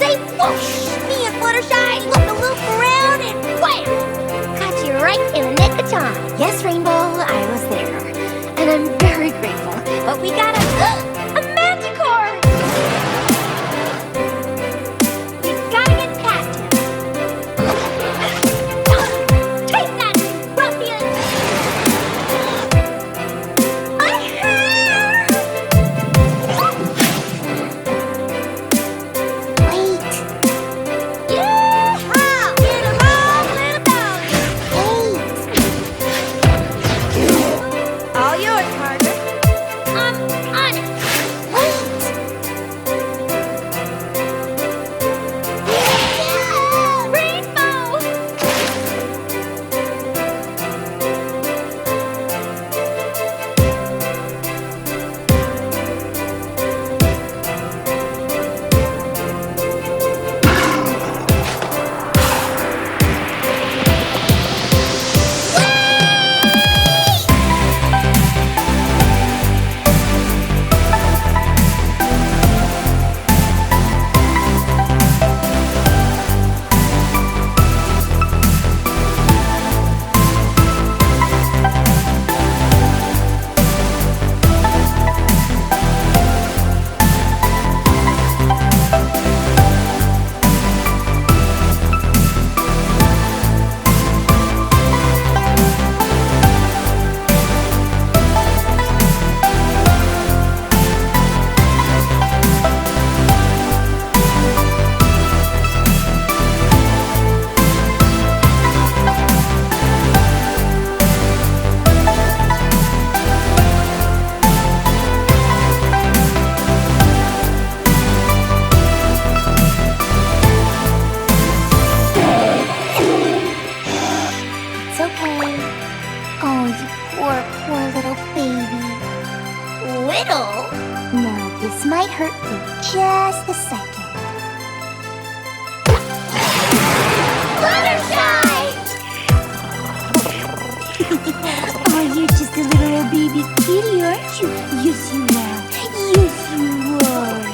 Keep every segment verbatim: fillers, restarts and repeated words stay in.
say whoosh! Me and Fluttershy look a loop around and wham! Caught you right in the nick of time. Yes, Rainbow, I was there. And I'm very grateful. But we got a, a Manticore! We gotta get past him. Take that, ruffian! Poor, poor little baby. Little? Now, this might hurt for just a second. Fluttershy! Oh, you're just a little old baby kitty, aren't you? Yes, you are. Yes, you are.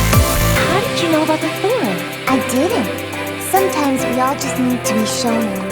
I didn't. Sometimes we all just need to be shown